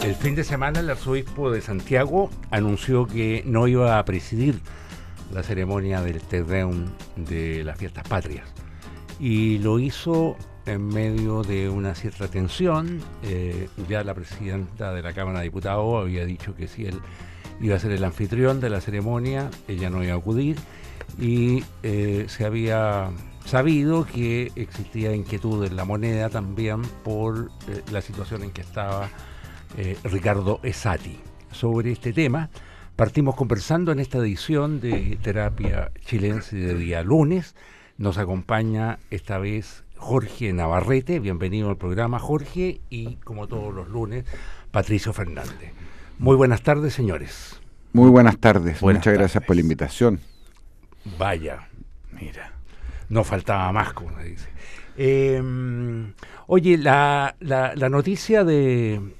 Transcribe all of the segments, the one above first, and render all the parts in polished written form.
El fin de semana el arzobispo de Santiago anunció que no iba a presidir la ceremonia del Te Deum de las Fiestas Patrias. Y lo hizo en medio de una cierta tensión. Ya la presidenta de la Cámara de Diputados había dicho que si él iba a ser el anfitrión de la ceremonia, ella no iba a acudir. Y se había sabido que existía inquietud en La Moneda también por la situación en que estaba Ricardo Esati. Sobre este tema partimos conversando en esta edición de Terapia Chilense de día lunes. Nos acompaña esta vez Jorge Navarrete. Bienvenido al programa, Jorge, y como todos los lunes, Patricio Fernández. Muy buenas tardes, señores. Muy buenas tardes. Buenas Muchas gracias tardes por la invitación. Vaya, mira, no faltaba más, como se dice. Oye, la noticia de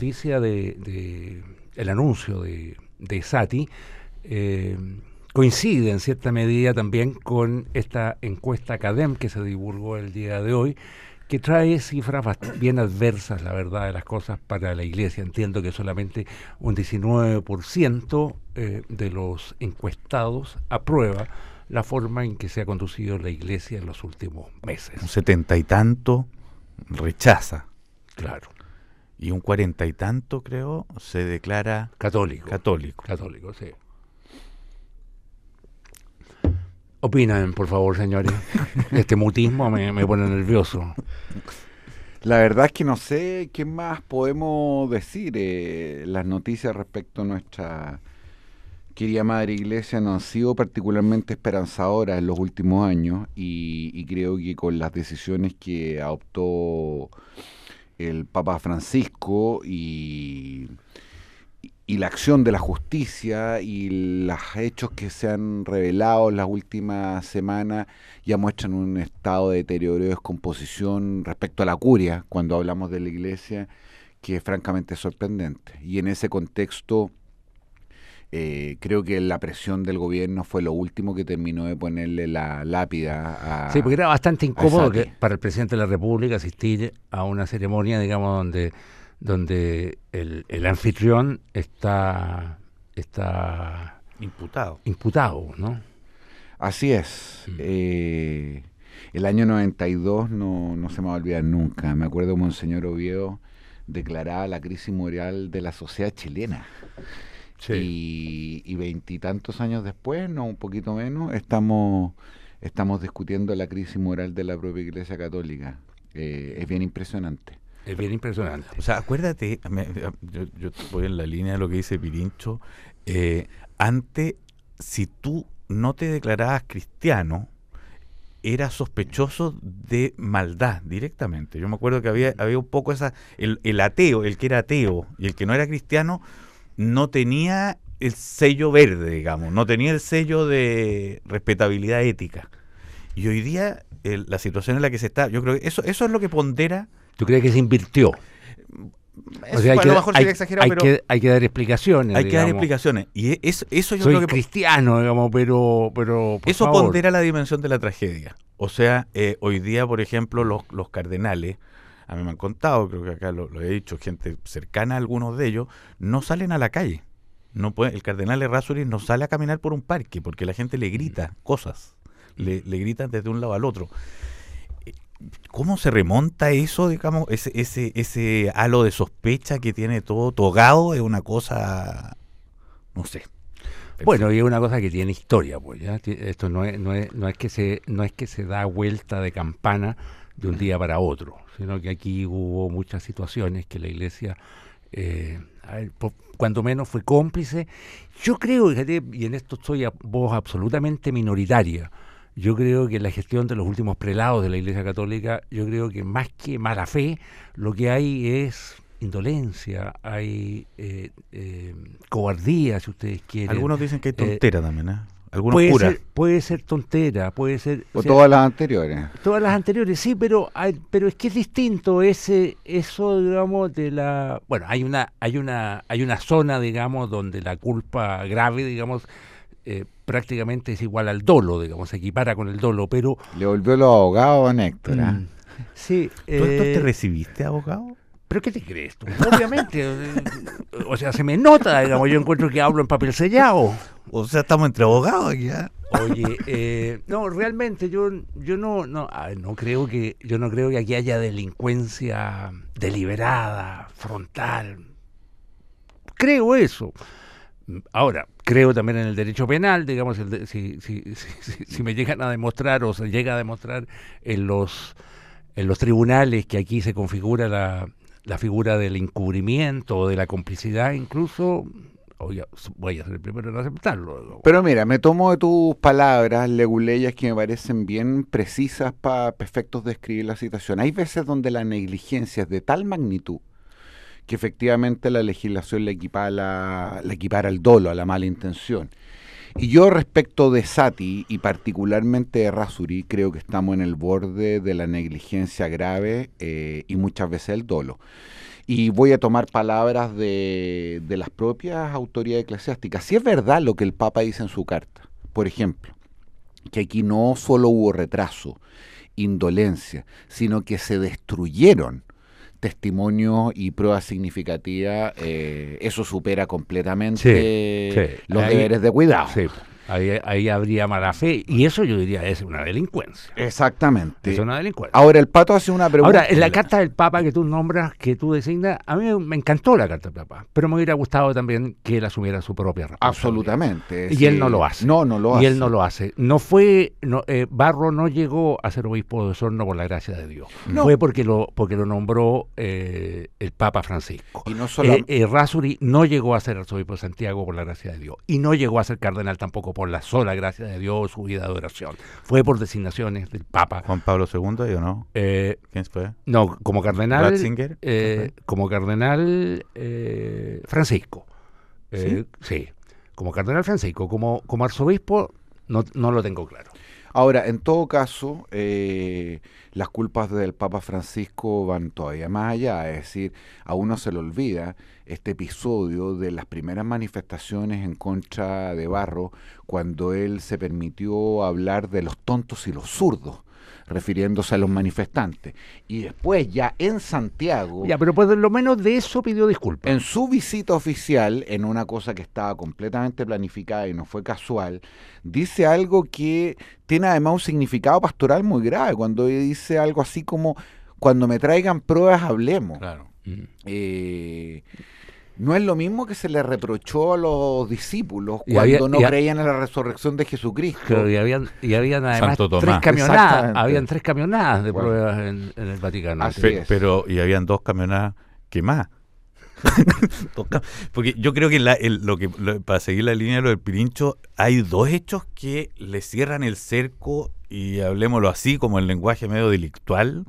el anuncio de Esati coincide en cierta medida también con esta encuesta CADEM que se divulgó el día de hoy, que trae cifras bien adversas, la verdad de las cosas, para la Iglesia. Entiendo que solamente un 19% de los encuestados aprueba la forma en que se ha conducido la Iglesia en los últimos meses. Un 70 y tanto rechaza. Claro. Y un 40 y tanto, creo, se declara Católico, sí. Opinen, por favor, señores. Este mutismo me pone nervioso. La verdad es que no sé qué más podemos decir. Las noticias respecto a nuestra querida Madre Iglesia no han sido particularmente esperanzadoras en los últimos años y creo que con las decisiones que adoptó el Papa Francisco y la acción de la justicia y los hechos que se han revelado en las últimas semanas ya muestran un estado de deterioro y descomposición respecto a la curia, cuando hablamos de la Iglesia, que es francamente sorprendente. Y en ese contexto creo que la presión del gobierno fue lo último que terminó de ponerle la lápida a... Sí, porque era bastante incómodo para el presidente de la República asistir a una ceremonia, digamos, donde el anfitrión está imputado, ¿no? Así es. El año 92 no se me va a olvidar nunca. Me acuerdo que Monseñor Oviedo declaraba la crisis moral de la sociedad chilena. Sí. Y 20 y tantos años después, no, un poquito menos, estamos discutiendo la crisis moral de la propia Iglesia Católica. Es bien impresionante. Es bien impresionante. O sea, acuérdate, yo voy en la línea de lo que dice Pirincho. Antes, si tú no te declarabas cristiano, eras sospechoso de maldad directamente. Yo me acuerdo que había un poco el ateo, el que era ateo y el que no era cristiano, no tenía el sello verde, digamos, no tenía el sello de respetabilidad ética. Y hoy día, la situación en la que se está, yo creo que eso es lo que pondera. ¿Tú crees que se invirtió? O sea, a lo mejor sería exagerado, pero hay que dar explicaciones. Hay que dar explicaciones. Y eso yo Soy creo que cristiano, digamos, pero eso favor. Pondera la dimensión de la tragedia. O sea, hoy día, por ejemplo, los cardenales, a mí me han contado, creo que acá lo he dicho, gente cercana a algunos de ellos, no salen a la calle. No puede, el cardenal Errázuriz no sale a caminar por un parque porque la gente le grita cosas, le gritan desde un lado al otro. ¿Cómo se remonta eso, digamos, ese halo de sospecha que tiene todo togado? Es una cosa, no sé. Bueno, y es una cosa que tiene historia, pues, ¿ya? Esto no es que se da vuelta de campana de un día para otro, sino que aquí hubo muchas situaciones que la Iglesia, cuando menos, fue cómplice. Yo creo, fíjate, y en esto estoy a voz absolutamente minoritaria, yo creo que en la gestión de los últimos prelados de la Iglesia Católica, yo creo que más que mala fe, lo que hay es indolencia, hay cobardía, si ustedes quieren. Algunos dicen que hay tontera también, ¿eh? Algunos curas. Puede ser tontera, puede ser... O sea, todas las anteriores. Todas las anteriores, sí, pero es que es distinto eso, digamos, de la... Bueno, hay una zona, digamos, donde la culpa grave, digamos, prácticamente es igual al dolo, digamos, se equipara con el dolo, pero... Le volvió los abogados a Néctor. Sí. ¿Tú te recibiste abogado? ¿Pero qué te crees tú? Obviamente, o sea, se me nota, digamos, yo encuentro que hablo en papel sellado. O sea, estamos entre abogados aquí, ¿eh? Oye, no, realmente yo no creo que aquí haya delincuencia deliberada, frontal. Creo eso. Ahora, creo también en el derecho penal, digamos, si me llegan a demostrar o se llega a demostrar en los tribunales que aquí se configura la figura del encubrimiento o de la complicidad incluso, voy a ser el primero en aceptarlo. Pero mira, me tomo de tus palabras, leguleyas, que me parecen bien precisas para efectos de describir la situación. Hay veces donde la negligencia es de tal magnitud que efectivamente la legislación le equipara al dolo, a la mala intención. Y yo respecto de Sati y particularmente de Errázuriz, creo que estamos en el borde de la negligencia grave y muchas veces el dolo. Y voy a tomar palabras de las propias autoridades eclesiásticas. Si es verdad lo que el Papa dice en su carta, por ejemplo, que aquí no solo hubo retraso, indolencia, sino que se destruyeron testimonios y pruebas significativas, eso supera completamente los deberes de cuidado. Sí. Ahí habría mala fe, y eso yo diría es una delincuencia. Exactamente. Es una delincuencia. Ahora, el Pato hace una pregunta. Ahora, en la carta del Papa que tú nombras, que tú designas, a mí me encantó la carta del Papa, pero me hubiera gustado también que él asumiera su propia responsabilidad. Absolutamente. Y él no lo hace. No lo hace. Y él no lo hace. Barro no llegó a ser obispo de Osorno por la gracia de Dios. No. Fue porque lo nombró el Papa Francisco. Y no solo... Errázuriz no llegó a ser arzobispo de Santiago por la gracia de Dios. Y no llegó a ser cardenal tampoco por la sola gracia de Dios, su vida de oración. Fue por designaciones del Papa. ¿Juan Pablo II o no? ¿Quién fue? No, como cardenal. ¿Ratzinger? Como cardenal Francisco. Sí, como cardenal Francisco. Como arzobispo, no lo tengo claro. Ahora, en todo caso, las culpas del Papa Francisco van todavía más allá, es decir, a uno se le olvida este episodio de las primeras manifestaciones en contra de Barro, cuando él se permitió hablar de los tontos y los zurdos, refiriéndose a los manifestantes. Y después, ya en Santiago... Ya, pero por lo menos de eso pidió disculpas. En su visita oficial, en una cosa que estaba completamente planificada y no fue casual, dice algo que tiene además un significado pastoral muy grave, cuando dice algo así como, cuando me traigan pruebas, hablemos. Claro. No es lo mismo que se le reprochó a los discípulos cuando no creían en la resurrección de Jesucristo. Claro, y habían además tres camionadas de pruebas en el Vaticano. Pero y habían 2 camionadas quemadas. Porque yo creo que para seguir la línea de lo del Pirincho, hay 2 hechos que le cierran el cerco, y hablemoslo así, como el lenguaje medio delictual,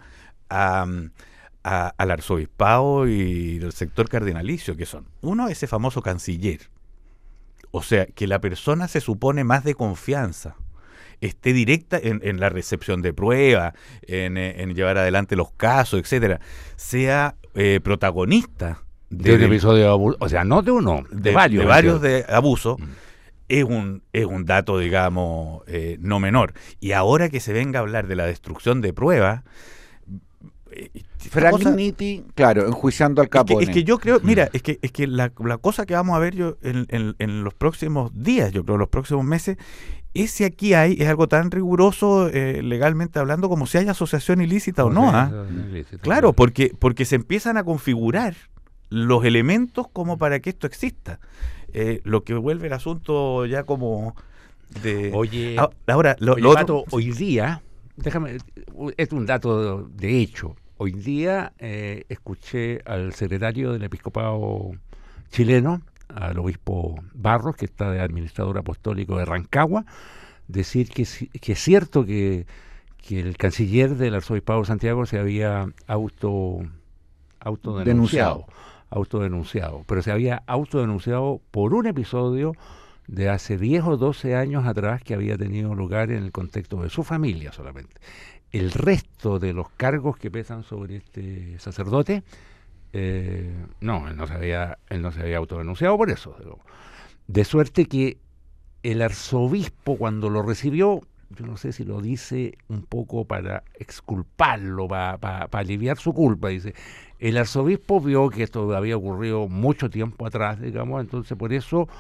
al arzobispado y del sector cardinalicio, que son: uno, ese famoso canciller, o sea, que la persona se supone más de confianza, esté directa en la recepción de pruebas, en llevar adelante los casos, etcétera, sea protagonista de un episodio de abuso, o sea, no de uno, de varios de abuso. Es un dato, digamos, no menor. Y ahora que se venga a hablar de la destrucción de pruebas, Frank Nitti, claro, enjuiciando al Capone. Es que yo creo, mira, es que la cosa que vamos a ver yo en los próximos días, yo creo, los próximos meses, es si aquí es algo tan riguroso legalmente hablando como si hay asociación ilícita o no. Claro, porque se empiezan a configurar los elementos como para que esto exista. Lo que vuelve el asunto ya como de... Oye, ahora, Pato, hoy día, déjame, es un dato de hecho. Hoy día escuché al secretario del episcopado chileno, al obispo Barros, que está de administrador apostólico de Rancagua, decir que es cierto que el canciller del arzobispado de Santiago se había autodenunciado, pero se había autodenunciado por un episodio de hace 10 o 12 años atrás que había tenido lugar en el contexto de su familia solamente. El resto de los cargos que pesan sobre este sacerdote, no, él no se había autodenunciado por eso. De suerte que el arzobispo, cuando lo recibió, yo no sé si lo dice un poco para exculparlo, para aliviar su culpa. Dice, el arzobispo vio que esto había ocurrido mucho tiempo atrás, digamos, entonces por eso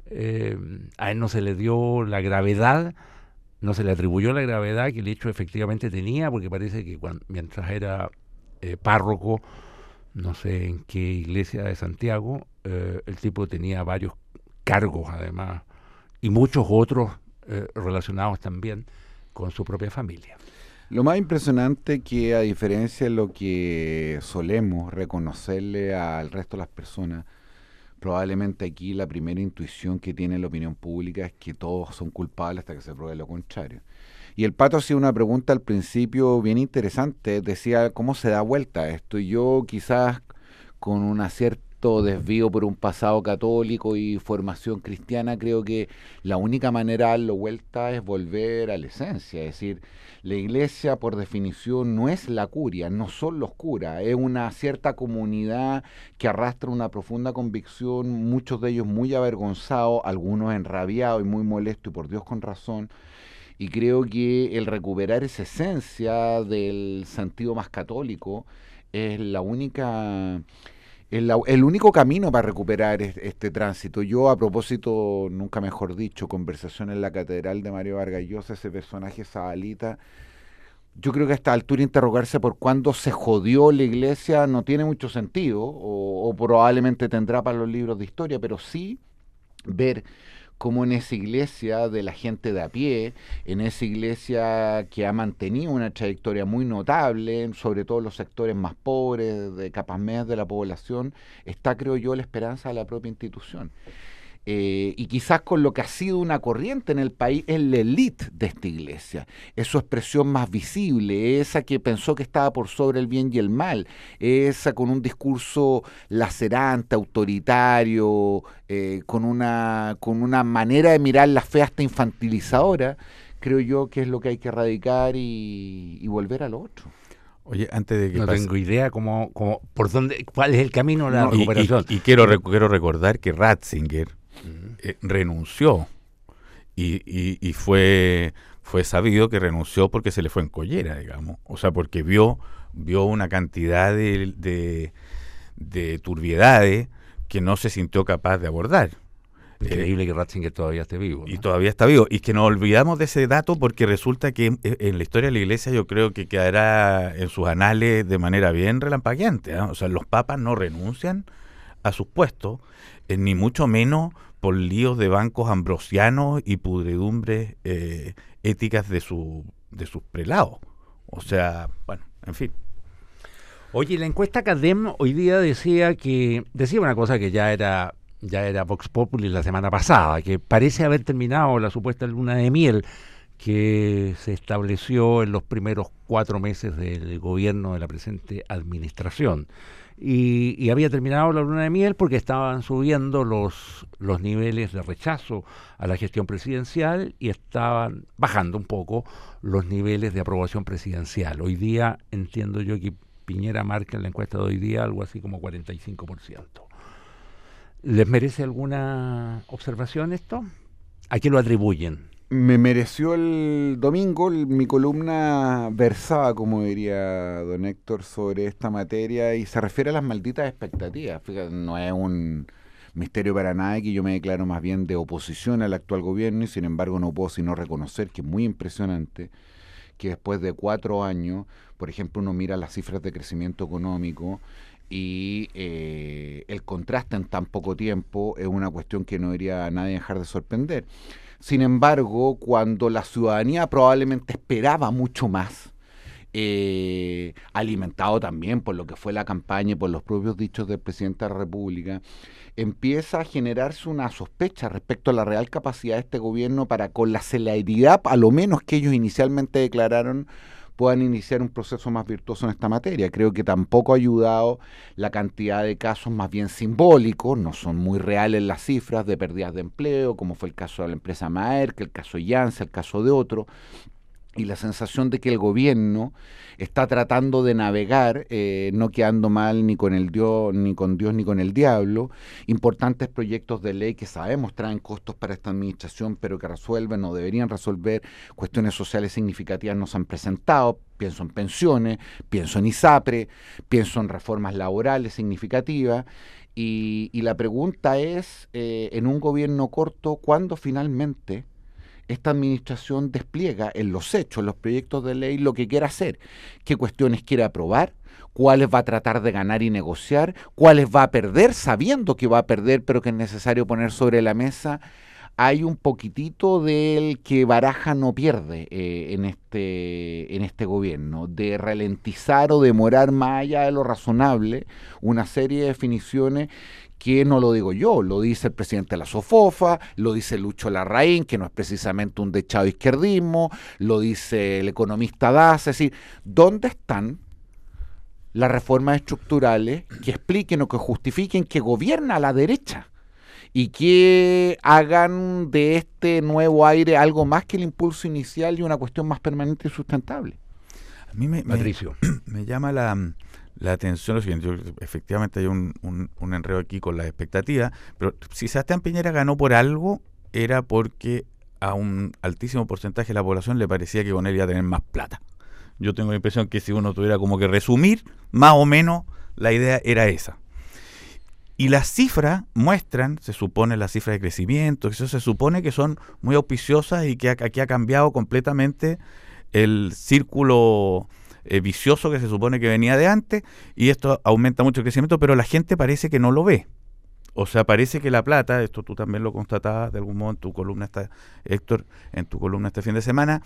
a él no se le dio la gravedad, no se le atribuyó la gravedad que el hecho efectivamente tenía, porque parece que mientras era párroco, no sé en qué iglesia de Santiago, el tipo tenía varios cargos además, y muchos otros relacionados también con su propia familia. Lo más impresionante que, a diferencia de lo que solemos reconocerle al resto de las personas, probablemente aquí la primera intuición que tiene la opinión pública es que todos son culpables hasta que se pruebe lo contrario. Y el Pato hacía una pregunta al principio bien interesante, decía cómo se da vuelta esto, y yo quizás con un cierto desvío por un pasado católico y formación cristiana, creo que la única manera de darlo vuelta es volver a la esencia, es decir, la iglesia por definición no es la curia, no son los curas, es una cierta comunidad que arrastra una profunda convicción, muchos de ellos muy avergonzados, algunos enrabiados y muy molestos, y por Dios con razón, y creo que el recuperar esa esencia del sentido más católico es la única... el único camino para recuperar este tránsito. Yo, a propósito, nunca mejor dicho, conversación en la Catedral de Mario Vargas Llosa, ese personaje Zabalita, yo creo que a esta altura interrogarse por cuándo se jodió la iglesia no tiene mucho sentido, o probablemente tendrá para los libros de historia, pero sí ver cómo en esa iglesia de la gente de a pie, en esa iglesia que ha mantenido una trayectoria muy notable, sobre todo en los sectores más pobres, de capas medias de la población, está, creo yo, la esperanza de la propia institución. Y quizás con lo que ha sido una corriente en el país es la élite de esta iglesia, es su expresión más visible, esa que pensó que estaba por sobre el bien y el mal, esa con un discurso lacerante, autoritario, con una manera de mirar la fe hasta infantilizadora, creo yo que es lo que hay que erradicar y volver a lo otro. Oye, antes de que no tengo idea por dónde, cuál es el camino de la no, recuperación. Y quiero recordar que Ratzinger renunció y fue sabido que renunció porque se le fue en collera, digamos, o sea, porque vio una cantidad de turbiedades que no se sintió capaz de abordar. Increíble que Ratzinger todavía esté vivo, ¿no? Y todavía está vivo. Y que nos olvidamos de ese dato porque resulta que en la historia de la Iglesia yo creo que quedará en sus anales de manera bien relampagueante, ¿eh? O sea, los papas no renuncian a sus puestos, ni mucho menos por líos de bancos ambrosianos y pudredumbres éticas de sus prelados. O sea, bueno, en fin. Oye, la encuesta CADEM hoy día decía una cosa que ya era Vox Populi la semana pasada, que parece haber terminado la supuesta luna de miel que se estableció en los primeros 4 meses del gobierno de la presente administración. Y había terminado la luna de miel porque estaban subiendo los niveles de rechazo a la gestión presidencial y estaban bajando un poco los niveles de aprobación presidencial. Hoy día entiendo yo que Piñera marca en la encuesta de hoy día algo así como 45%. ¿Les merece alguna observación esto? ¿A qué lo atribuyen? Me mereció el domingo, mi columna versaba, como diría don Héctor, sobre esta materia y se refiere a las malditas expectativas. Fíjate, no es un misterio para nadie que yo me declaro más bien de oposición al actual gobierno y sin embargo no puedo sino reconocer que es muy impresionante que después de 4 años, por ejemplo, uno mira las cifras de crecimiento económico y el contraste en tan poco tiempo es una cuestión que no debería a nadie dejar de sorprender. Sin embargo, cuando la ciudadanía probablemente esperaba mucho más, alimentado también por lo que fue la campaña y por los propios dichos del presidente de la República, empieza a generarse una sospecha respecto a la real capacidad de este gobierno para, con la celeridad, a lo menos que ellos inicialmente declararon, puedan iniciar un proceso más virtuoso en esta materia. Creo que tampoco ha ayudado la cantidad de casos más bien simbólicos, no son muy reales las cifras de pérdidas de empleo, como fue el caso de la empresa Maersk, el caso Janssen, el caso de otro, y la sensación de que el gobierno está tratando de navegar, no quedando mal ni con Dios ni con el diablo, importantes proyectos de ley que sabemos traen costos para esta administración, pero que resuelven o deberían resolver cuestiones sociales significativas, no se han presentado. Pienso en pensiones, pienso en ISAPRE, pienso en reformas laborales significativas. Y la pregunta es, en un gobierno corto, ¿cuándo finalmente esta administración despliega en los hechos, en los proyectos de ley, lo que quiere hacer? ¿Qué cuestiones quiere aprobar? ¿Cuáles va a tratar de ganar y negociar? ¿Cuáles va a perder sabiendo que va a perder, pero que es necesario poner sobre la mesa? Hay un poquitito del que baraja no pierde en este gobierno, de ralentizar o demorar más allá de lo razonable una serie de definiciones que no lo digo yo, lo dice el presidente de la SOFOFA, lo dice Lucho Larraín, que no es precisamente un dechado izquierdismo, lo dice el economista Das. Es decir, ¿dónde están las reformas estructurales que expliquen o que justifiquen que gobierna a la derecha y que hagan de este nuevo aire algo más que el impulso inicial y una cuestión más permanente y sustentable? A mí Patricio, me llama la atención lo siguiente. Efectivamente hay un enredo aquí con las expectativas, pero si Sebastián Piñera ganó por algo, era porque a un altísimo porcentaje de la población le parecía que con él iba a tener más plata. Yo tengo la impresión que si uno tuviera como que resumir, más o menos la idea era esa. Y las cifras muestran, se supone, las cifras de crecimiento, eso se supone que son muy auspiciosas y que aquí ha cambiado completamente el círculo vicioso que se supone que venía de antes, y esto aumenta mucho el crecimiento, pero la gente parece que no lo ve. O sea, parece que la plata, esto tú también lo constatabas de algún modo en tu columna, Héctor, en tu columna este fin de semana,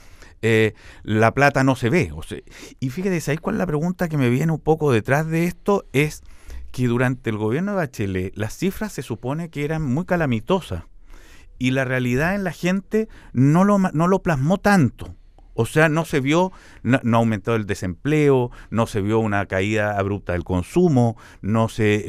la plata no se ve. O sea, y fíjate, ¿sabéis cuál es la pregunta que me viene un poco detrás de esto? Es que durante el gobierno de Bachelet las cifras se supone que eran muy calamitosas y la realidad en la gente no lo plasmó tanto. O sea, no se vio, no aumentó el desempleo, no se vio una caída abrupta del consumo, no se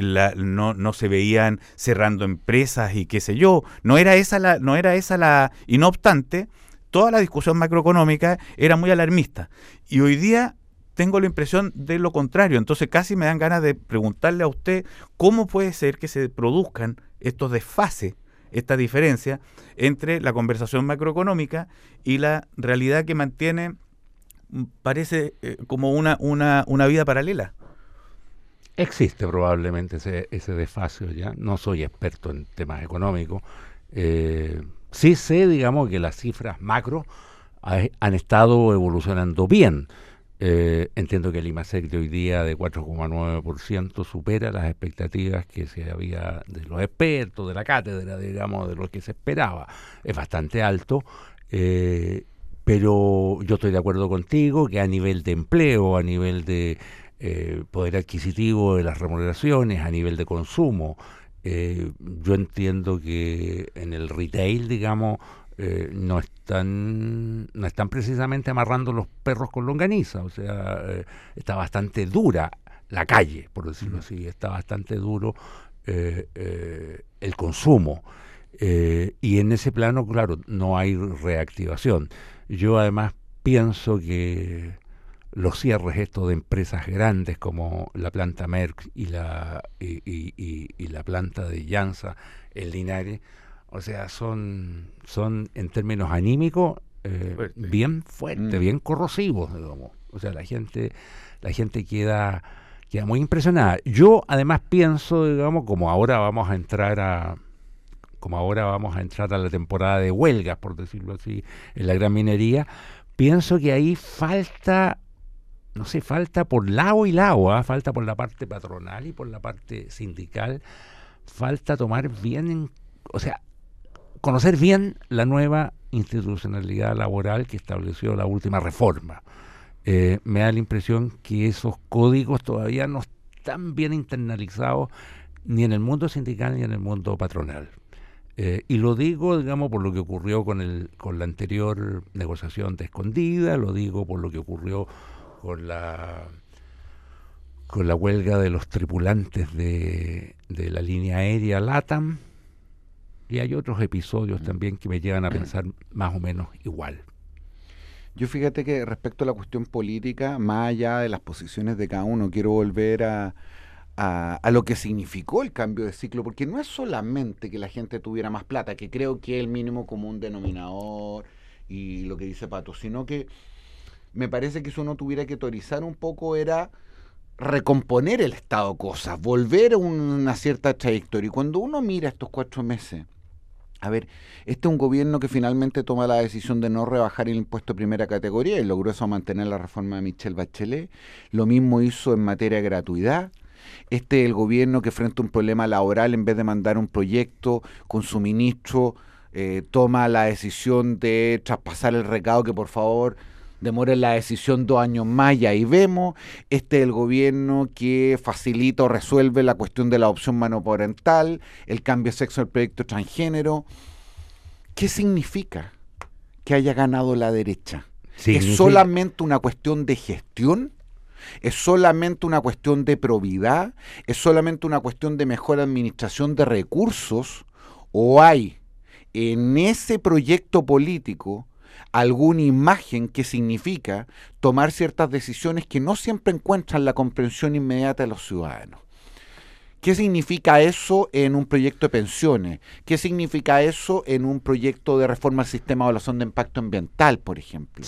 veían cerrando empresas y qué sé yo. No era esa la, y no obstante, toda la discusión macroeconómica era muy alarmista. Y hoy día tengo la impresión de lo contrario. Entonces casi me dan ganas de preguntarle a usted cómo puede ser que se produzcan estos desfases, esta diferencia entre la conversación macroeconómica y la realidad que mantiene, parece como una vida paralela. existe probablemente ese desfase ya. No soy experto en temas económicos. Sí sé, digamos, que las cifras macro han estado evolucionando bien. Entiendo que el IMASEC de hoy día de 4,9% supera las expectativas que se había de los expertos, de la cátedra, digamos, de lo que se esperaba. Es bastante alto, pero yo estoy de acuerdo contigo que a nivel de empleo, a nivel de poder adquisitivo de las remuneraciones, a nivel de consumo, yo entiendo que en el retail, digamos, no están precisamente amarrando los perros con longaniza. O sea, está bastante dura la calle, por decirlo así, está bastante duro el consumo, y en ese plano, claro, no hay reactivación. Yo además pienso que los cierres estos de empresas grandes como la planta Merck y la planta de Llanza en Linares, o sea, son en términos anímicos bien fuertes, bien corrosivos, digamos. O sea, la gente queda muy impresionada. Yo además pienso, digamos, como ahora vamos a entrar a la temporada de huelgas, por decirlo así, en la gran minería, pienso que ahí falta por lado y lado, falta por la parte patronal y por la parte sindical, falta tomar bien, o sea, conocer bien la nueva institucionalidad laboral que estableció la última reforma. Me da la impresión que esos códigos todavía no están bien internalizados ni en el mundo sindical ni en el mundo patronal. Y lo digo, digamos, por lo que ocurrió con la anterior negociación de escondida, lo digo por lo que ocurrió con la huelga de los tripulantes de la línea aérea LATAM, y hay otros episodios también que me llevan a pensar más o menos igual. Yo fíjate que respecto a la cuestión política, más allá de las posiciones de cada uno, quiero volver a lo que significó el cambio de ciclo, porque no es solamente que la gente tuviera más plata, que creo que es el mínimo común denominador y lo que dice Pato, sino que me parece que si uno tuviera que teorizar un poco era recomponer el estado de cosas, volver a una cierta trayectoria. Y cuando uno mira estos 4 meses, a ver, este es un gobierno que finalmente toma la decisión de no rebajar el impuesto de primera categoría y logró eso mantener la reforma de Michelle Bachelet. Lo mismo hizo en materia de gratuidad. Este es el gobierno que frente a un problema laboral, en vez de mandar un proyecto con su ministro, toma la decisión de traspasar el recado que por favor demoren la decisión 2 años más y ahí vemos. Este es el gobierno que facilita o resuelve la cuestión de la adopción monoparental, el cambio de sexo del proyecto transgénero. ¿Qué significa que haya ganado la derecha? ¿Es solamente una cuestión de gestión? ¿Es solamente una cuestión de probidad? ¿Es solamente una cuestión de mejor administración de recursos? ¿O hay en ese proyecto político alguna imagen que significa tomar ciertas decisiones que no siempre encuentran la comprensión inmediata de los ciudadanos? ¿Qué significa eso en un proyecto de pensiones? ¿Qué significa eso en un proyecto de reforma al sistema de evaluación de impacto ambiental, por ejemplo?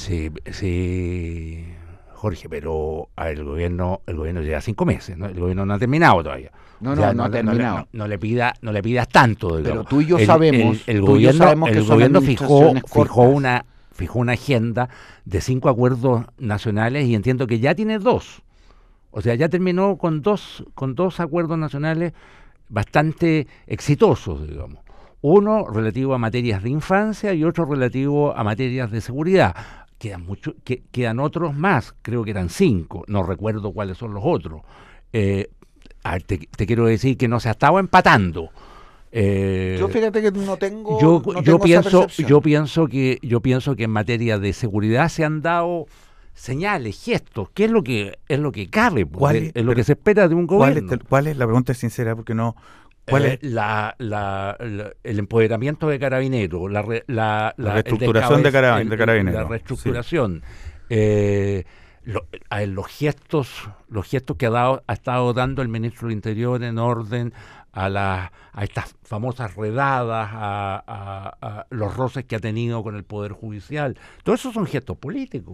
Sí, Jorge, pero el gobierno lleva 5 meses, ¿no? El gobierno no ha terminado todavía. No ha terminado. No le pidas tanto, digamos. Pero tú y yo sabemos, el gobierno fijó una agenda de 5 acuerdos nacionales y entiendo que ya tiene 2. O sea, ya terminó con dos acuerdos nacionales bastante exitosos, digamos. Uno relativo a materias de infancia y otro relativo a materias de seguridad. Quedan otros más, creo que eran 5, no recuerdo cuáles son los otros. Te quiero decir que no se ha estado empatando. Yo fíjate que no tengo yo pienso que en materia de seguridad se han dado señales, gestos, ¿qué es lo que cabe? Es lo que se espera de un gobierno. ¿Cuál es? La pregunta es sincera porque no. ¿Cuál es? El empoderamiento de Carabineros, la reestructuración de Carabineros. La reestructuración. Sí. Los gestos que ha estado dando el ministro del Interior en orden a estas famosas redadas, a los roces que ha tenido con el Poder Judicial. Todo eso son gestos políticos.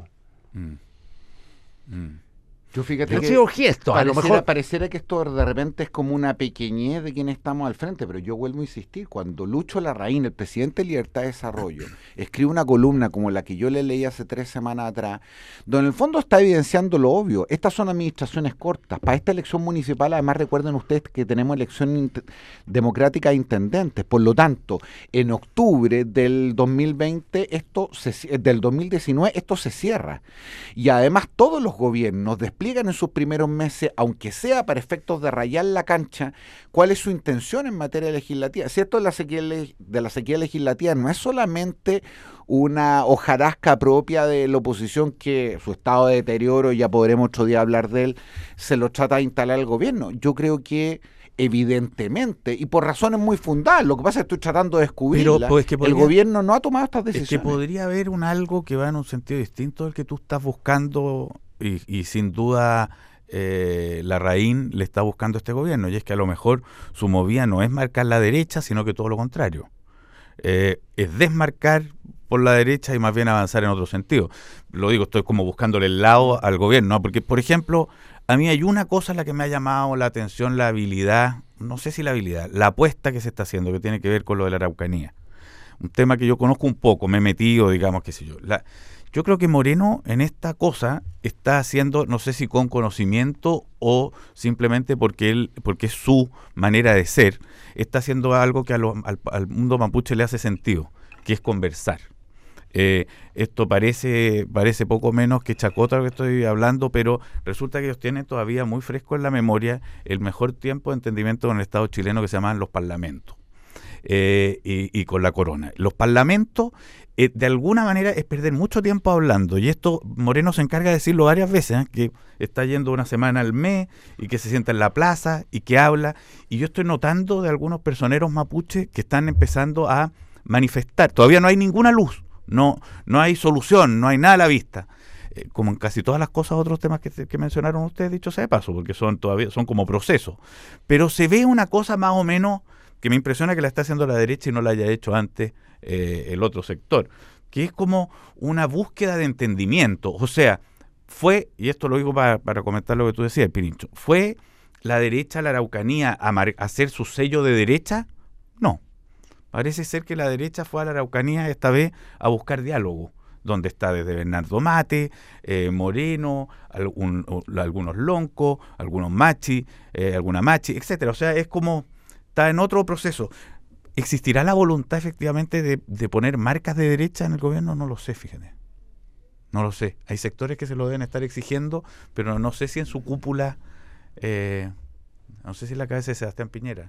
Yo fíjate que sido gestos, a lo mejor pareciera que esto de repente es como una pequeñez de quien estamos al frente, pero yo vuelvo a insistir, cuando Lucho Larraín, el presidente de Libertad de Desarrollo, escribe una columna como la que yo le leí hace 3 semanas atrás, donde en el fondo está evidenciando lo obvio. Estas son administraciones cortas. Para esta elección municipal, además recuerden ustedes que tenemos elección democrática de intendentes, por lo tanto, en octubre del 2020, del 2019, esto se cierra. Y además todos los gobiernos despliegan en sus primeros meses, aunque sea para efectos de rayar la cancha, cuál es su intención en materia legislativa. Cierto, la sequía legislativa no es solamente una hojarasca propia de la oposición que su estado de deterioro, ya podremos otro día hablar de él, se lo trata de instalar el gobierno. Yo creo que evidentemente, y por razones muy fundadas, lo que pasa es que estoy tratando de descubrirla, el gobierno no ha tomado estas decisiones. Es que podría haber algo que va en un sentido distinto del que tú estás buscando. Y sin duda Larraín le está buscando a este gobierno, y es que a lo mejor su movida no es marcar la derecha, sino que todo lo contrario. Es desmarcar por la derecha y más bien avanzar en otro sentido. Lo digo, estoy como buscándole el lado al gobierno, ¿no? Porque, por ejemplo, a mí hay una cosa en la que me ha llamado la atención, la apuesta que se está haciendo, que tiene que ver con lo de la Araucanía. Un tema que yo conozco un poco, me he metido, digamos, qué sé yo. Yo creo que Moreno en esta cosa está haciendo, no sé si con conocimiento o simplemente porque es su manera de ser, está haciendo algo que al mundo mapuche le hace sentido, que es conversar. Esto parece poco menos que chacota lo que estoy hablando, pero resulta que ellos tienen todavía muy fresco en la memoria el mejor tiempo de entendimiento con el Estado chileno que se llamaban los parlamentos. Y con la corona. Los parlamentos, de alguna manera, es perder mucho tiempo hablando, y esto Moreno se encarga de decirlo varias veces, que está yendo una semana al mes, y que se sienta en la plaza, y que habla, y yo estoy notando de algunos personeros mapuches que están empezando a manifestar. Todavía no hay ninguna luz, No hay solución, no hay nada a la vista. Como en casi todas las cosas, otros temas que mencionaron ustedes, dicho sea de paso, porque son como procesos. Pero se ve una cosa más o menos que me impresiona que la está haciendo la derecha y no la haya hecho antes el otro sector, que es como una búsqueda de entendimiento. O sea, fue, y esto lo digo para comentar lo que tú decías, Pirincho, ¿fue la derecha a la Araucanía a hacer su sello de derecha? No. Parece ser que la derecha fue a la Araucanía esta vez a buscar diálogo, donde está desde Bernardo Mate, Moreno, algunos Loncos, algunos Machi, alguna Machi, etcétera. O sea, es como, está en otro proceso. ¿Existirá la voluntad efectivamente de poner marcas de derecha en el gobierno? No lo sé, fíjate. No lo sé. Hay sectores que se lo deben estar exigiendo, pero no sé si en su cúpula, no sé si en la cabeza de Sebastián Piñera.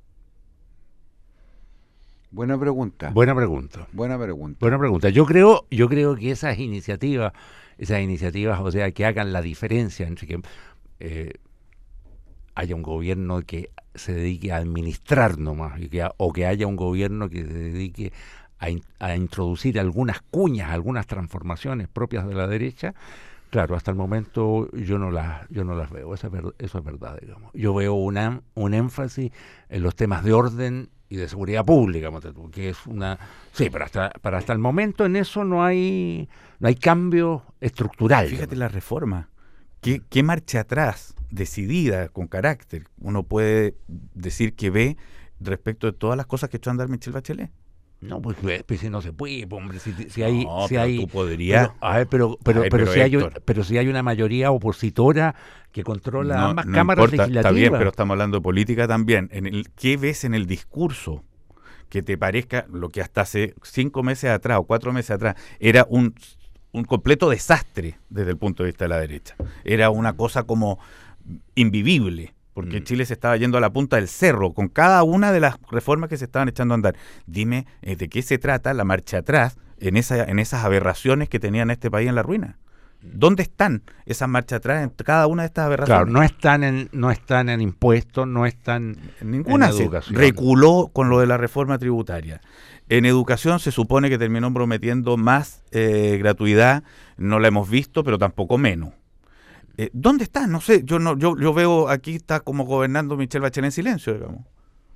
Buena pregunta. Buena pregunta. Yo creo que esas iniciativas, o sea, que hagan la diferencia entre que haya un gobierno que se dedique a administrar nomás, o que haya un gobierno que se dedique a introducir algunas cuñas, algunas transformaciones propias de la derecha. Claro, hasta el momento yo no las veo, eso es verdad, digamos. Yo veo un énfasis en los temas de orden y de seguridad pública, que es una... Sí, pero hasta el momento en eso no hay cambio estructural. Fíjate la reforma. ¿Qué marcha atrás, decidida, con carácter, uno puede decir que ve respecto de todas las cosas que echó a andar Michelle Bachelet? No, pues si no se puede, hombre, si hay... No, si pero hay tú podrías... Pero si hay una mayoría opositora que controla ambas cámaras legislativas. Está bien, pero estamos hablando de política también. ¿Qué ves en el discurso que te parezca lo que hasta hace 5 meses atrás o 4 meses atrás era un completo desastre desde el punto de vista de la derecha? Era una cosa como invivible, porque Chile se estaba yendo a la punta del cerro con cada una de las reformas que se estaban echando a andar. Dime de qué se trata la marcha atrás en esas aberraciones que tenían este país en la ruina. ¿Dónde están esas marchas atrás en cada una de estas aberraciones? Claro, no están en impuestos, no están en ninguna. En educación. Reculó con lo de la reforma tributaria. En educación se supone que terminó prometiendo más gratuidad, no la hemos visto, pero tampoco menos. ¿Dónde está? No sé, yo veo aquí está como gobernando Michelle Bachelet en silencio, digamos.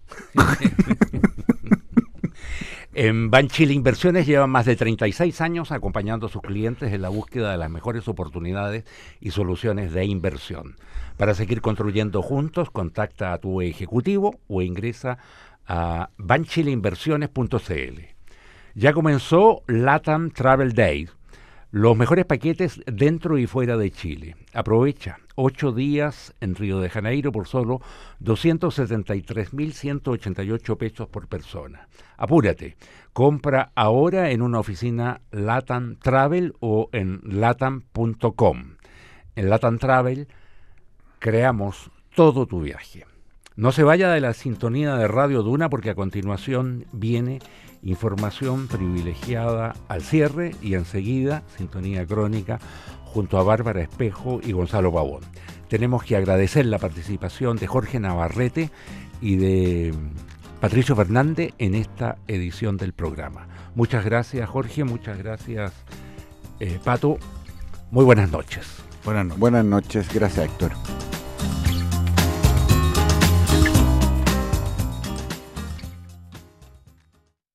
En Banchile Inversiones llevan más de 36 años acompañando a sus clientes en la búsqueda de las mejores oportunidades y soluciones de inversión. Para seguir construyendo juntos, contacta a tu ejecutivo o ingresa a banchileinversiones.cl. Ya comenzó LATAM Travel Days, los mejores paquetes dentro y fuera de Chile. Aprovecha 8 días en Río de Janeiro por solo 273.188 pesos por persona. Apúrate, compra ahora en una oficina LATAM Travel o en latam.com. En LATAM Travel creamos todo tu viaje. No se vaya de la sintonía de Radio Duna porque a continuación viene información privilegiada al cierre y enseguida sintonía crónica junto a Bárbara Espejo y Gonzalo Pavón. Tenemos que agradecer la participación de Jorge Navarrete y de Patricio Fernández en esta edición del programa. Muchas gracias, Jorge, muchas gracias, Pato. Muy buenas noches. Buenas noches, gracias, Héctor.